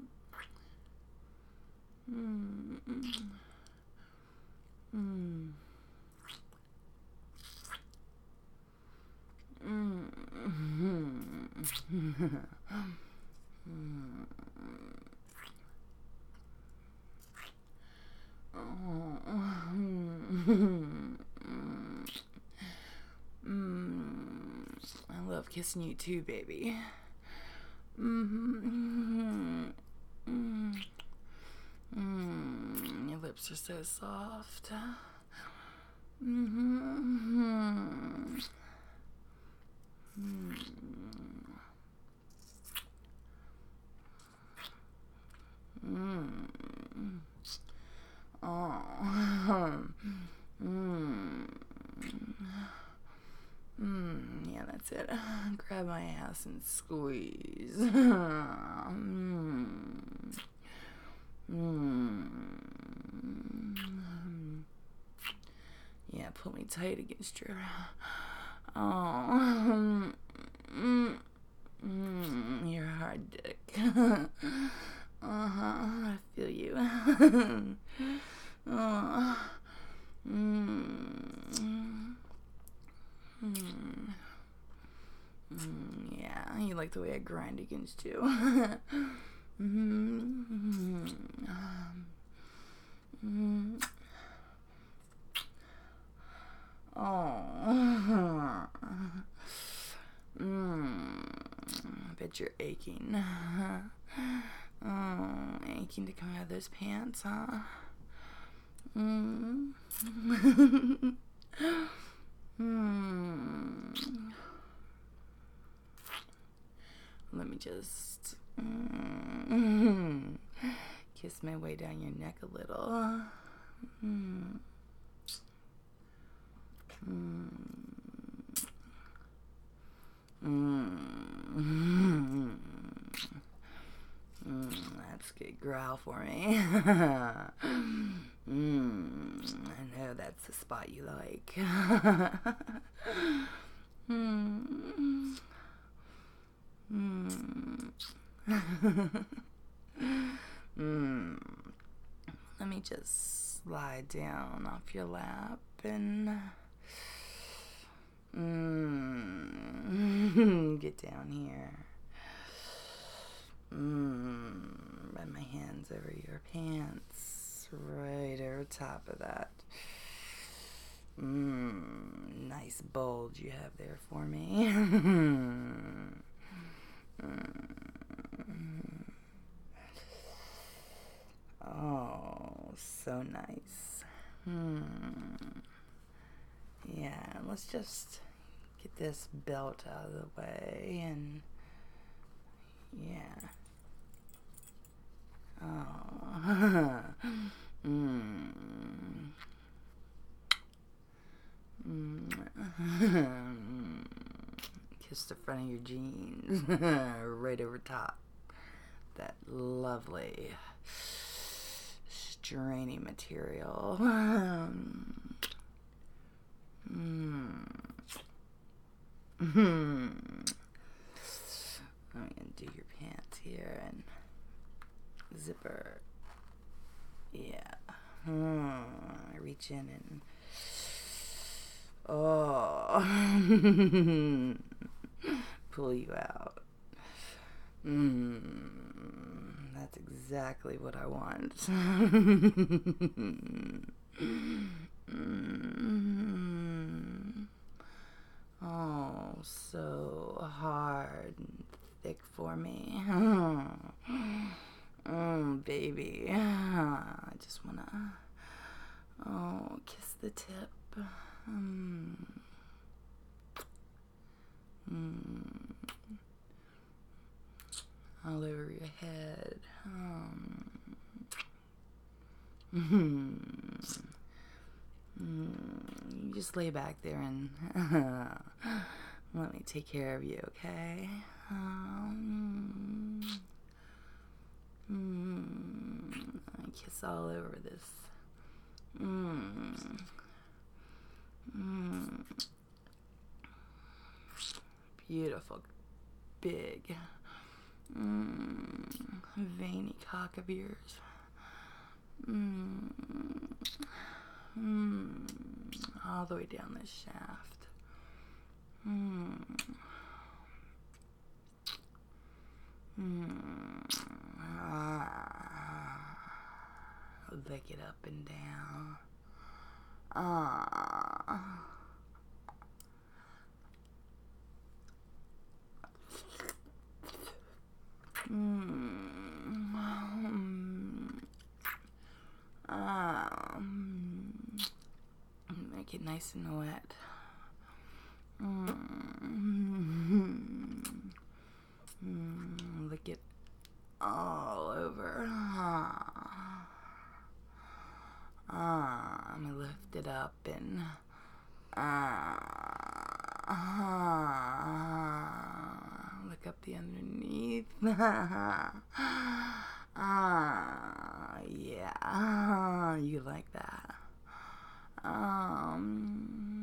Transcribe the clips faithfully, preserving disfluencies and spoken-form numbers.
Mm. Mm. Mm. Mm. Oh. Mm. I love kissing you too, baby. Mm-hmm. Mm. Mm. Your lips are so soft. Mm-hmm. Mm. Mm. Oh. Mm. Mm. Yeah, that's it. Grab my ass and squeeze. Mm. Mm. Yeah, pull me tight against your. Oh. Mm. Mm. Your hard dick. Uh-huh. I feel you. Oh. Mm. Mm. Mm. Yeah, you like the way I grind against you. Mm-hmm. Mm. Oh. Mm. I bet you're aching. Oh, aching to come out of those pants, huh? Mm. Mm. Let me just mm. kiss my way down your neck a little. Mm. Mm. Mm. Mm. That's good. Growl for me. Mm. I know that's the spot you like. Mm. Mm. Mm. Let me just slide down off your lap and mm. get down here. Mm. Run my hands over your pants, right over top of that. Mm. Nice bulge you have there for me. Mm. Oh, so nice. Hmm. Yeah, let's just get this belt out of the way and yeah. Oh. Mm. Mm. Kiss the front of your jeans right over top. That lovely strainy material. Um, mm. Mm. I'm gonna do your pants here and zipper. Yeah. Mm. I reach in and oh, pull you out. Mm. That's exactly what I want. Mm. Oh, so hard and thick for me. Oh, baby. I just wanna, oh, kiss the tip. Mm. Mm. All over your head. Um. Mm. You just lay back there and let me take care of you, okay? Um, mm, I kiss all over this. Mm, mm, beautiful, big, Mm, veiny cock of yours. Mm, mm, all the way down the shaft. Mm, mm, ah, lick it up and down. Ah. Mm. Um, make it nice and wet. Mm. Mm. Lick it all over. Ah. Ah. I'm gonna lift it up and ah. Ah. Look up the underneath. Ah, yeah. Ah, you like that. Um,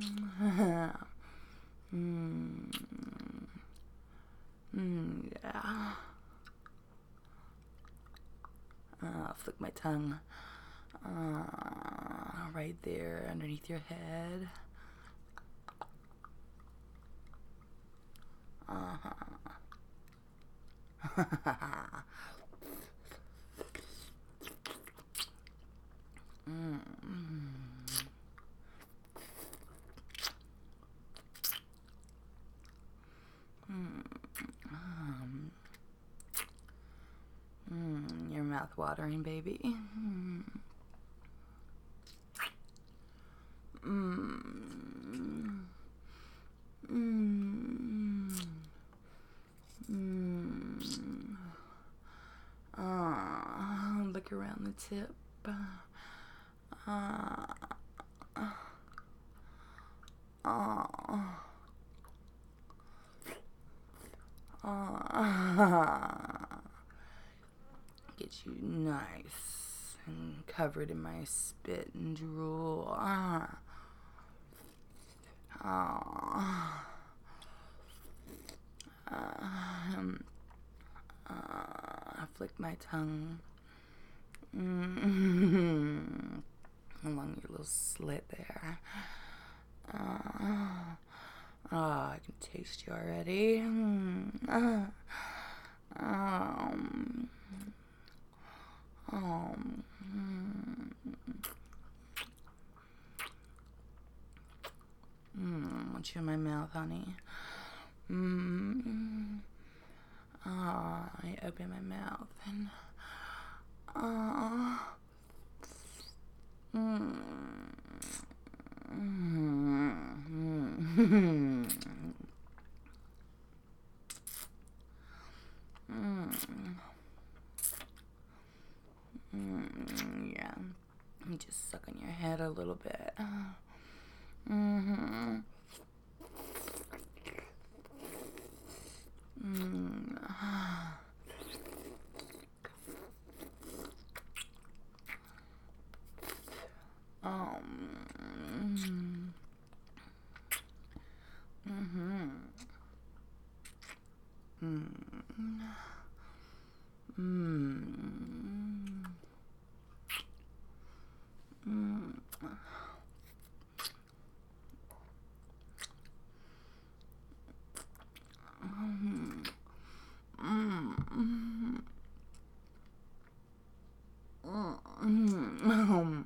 mm, mm, yeah. Uh, flick my tongue. Uh, right there underneath your head. Uh-huh. mm. Mm. Um. Mm. Your mouth watering, baby. Mm. Mm. Mm. Mm. Uh, look around the tip. Uh, uh, uh, get you nice and covered in my spit and drool. Uh, uh, um, uh, flick my tongue mm-hmm. along your little slit there. Uh, oh, I can taste you already. Uh, um, um, mm, want you in my mouth, honey. Mm, ah, I open my mouth and ah, mm, mm, mm, mm, mm, yeah. I'm just sucking your head a little bit. Mm-hmm. Mm. Um. Mm-hmm. Mm. Mm. Mm. Mm. Mm. Mm.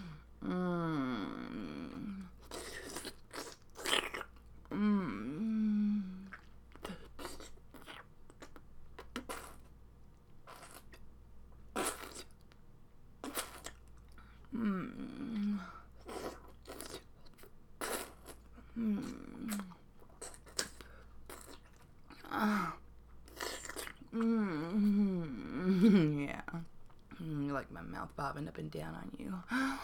Mm. Mm. Mm. Ah. Mm. Yeah. Mm, you like my mouth bobbing up and down on you.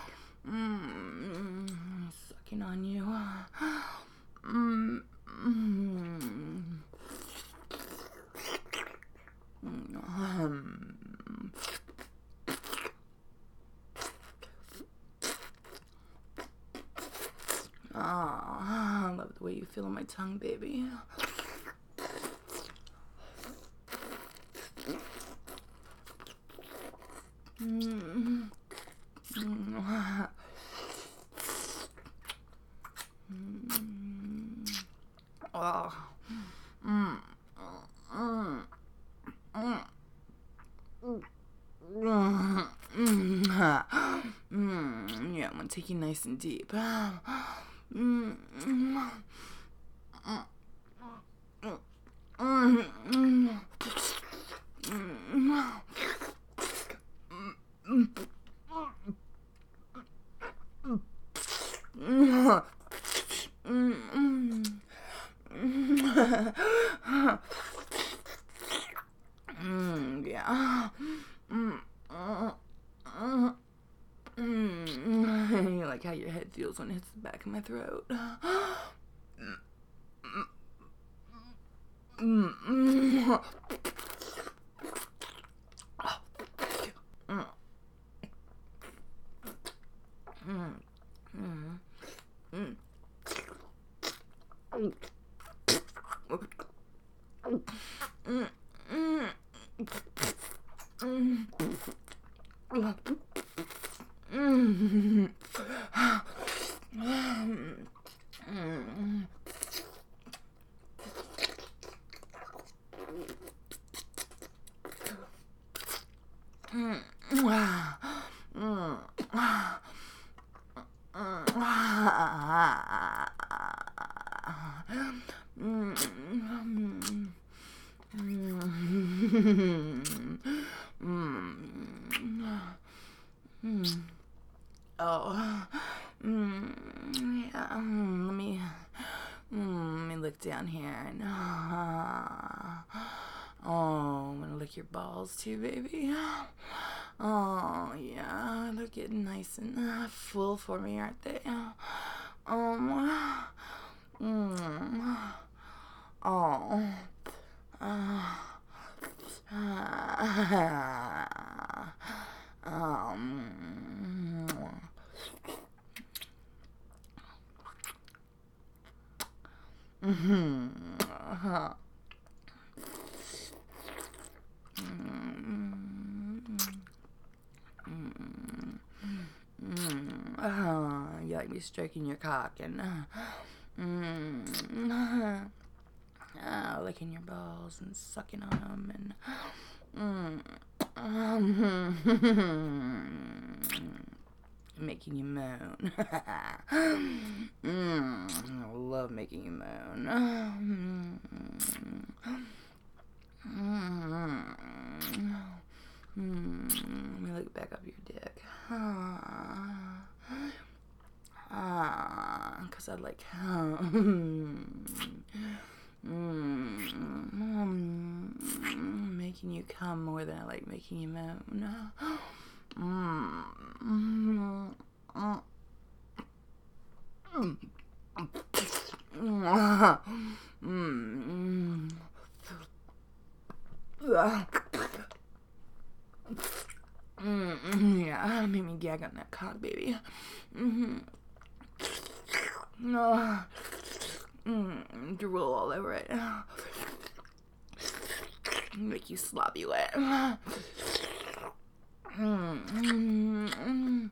Mm. Sucking on you. Mm. Mm. Um. Oh, I love the way you feel on my tongue, baby. Mm. Mm. Mm. Mm. Mm. Yeah, I'm gonna take you nice and deep. Mm. Mm. Mm. Mm. Mm. Mm, yeah. Mm, mm, mm, mm. You like how your head feels when it hits the back of my throat. Mm, mm. Oh, mm, yeah. Mm, let me, mm, let me look down here. And, uh, oh, I'm gonna lick your balls too, baby. Oh, yeah, they're getting nice and uh, full for me, aren't they? Um, mm, oh, uh, um. Mm-hmm. Uh-huh. Mm-hmm. Uh, you like me stroking your cock and uh, mm, uh, licking your balls and sucking on them and mm, um, making you moan. mm, I love making you moan. Mm, mm, let me look back up your dick. Ah, because I like mm, making you come more than I like making you moan. Mm, mm, mm, mm, mm, mm, yeah, made me gag on that cock, baby. Mm-hmm. No, mm, drool all over it. Make you sloppy wet. Mm, mm, mm.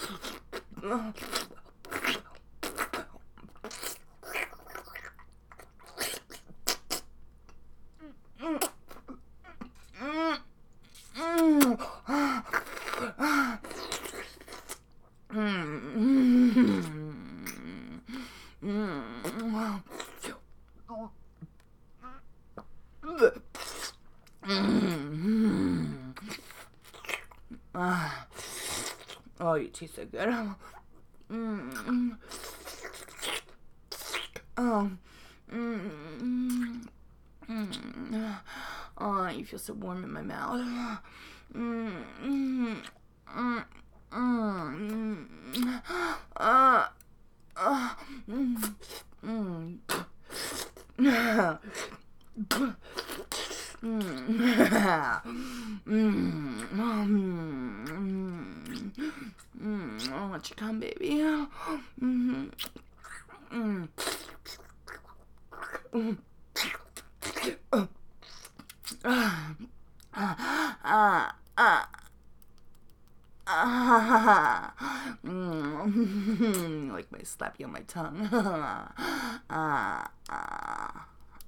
Oh, you taste so good. Mm. Oh. Mm. Mm. Oh, you feel so warm in my mouth. Mm. Mm. Mm. Mm. Uh. Uh. Mm. Mm. Mm. Mm. I want you to come, baby. Mm-hmm. Mm. Mm. Ah. Ah. Ah. Ah. Mm. Like my slap you on my tongue. Ah. Ah.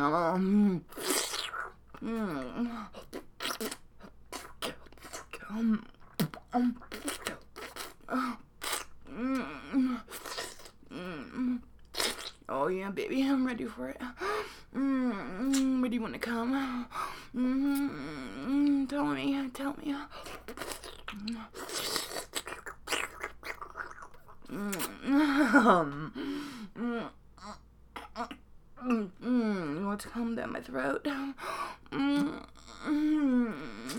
Um, mm, um, um, mm, mm. Oh yeah, baby, I'm ready for it. Mm, where do you want to come? Mm, tell me, tell me. Mm, mm, mm, you want to come down my throat? Mm, mm,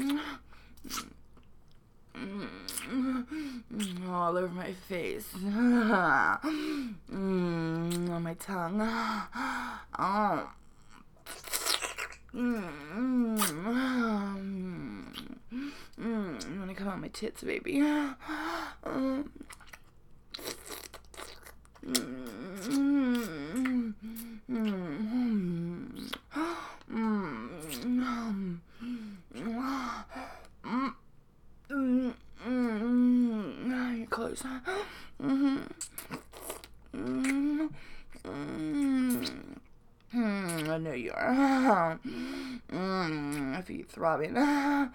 mm, all over my face. Mm, on my tongue. Oh. Mm, mm, mm, you want to come on my tits, baby? Um, mm, mm, mm, mm, mm, mm, mm, you're close. Mm-hmm. Mm, mm, mm, I know you are. Mm, I feel you throbbing. Mm,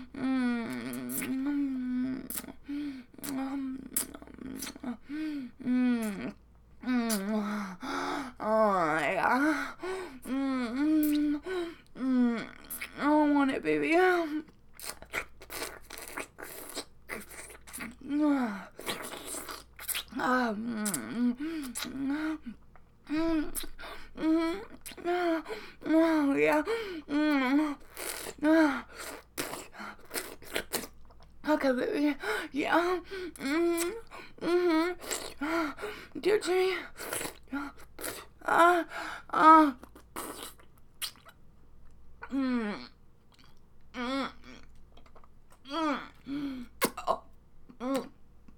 mm, mm, mm, oh, yeah. Mm, mm, I want it, baby. Um, mm, mm, oh, yeah. Mm, okay, baby. Yeah. Mm, mm-hmm. Do it to me. Uh, uh, mm, mm, mm, oh, mm,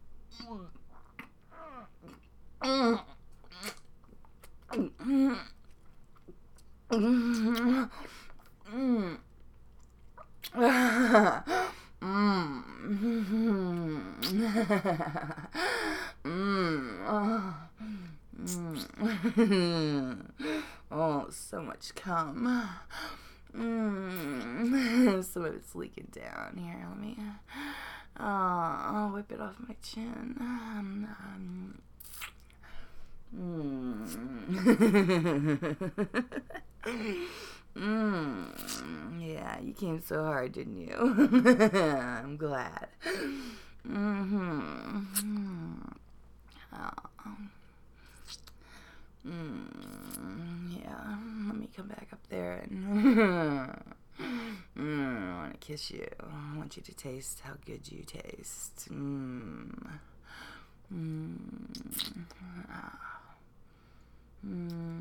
mm, mm, mm, mm. Mm. Mm. Oh. Mm. Oh, so much cum. Mm. Some of it's leaking down here. Let me. Oh, I'll wipe it off my chin. Um, um, mm. Mm, yeah, you came so hard, didn't you? I'm glad. Mm-hmm. Oh. Mm, yeah, let me come back up there and mm, I want to kiss you. I want you to taste how good you taste. Mm. Mm. Ah. Mm.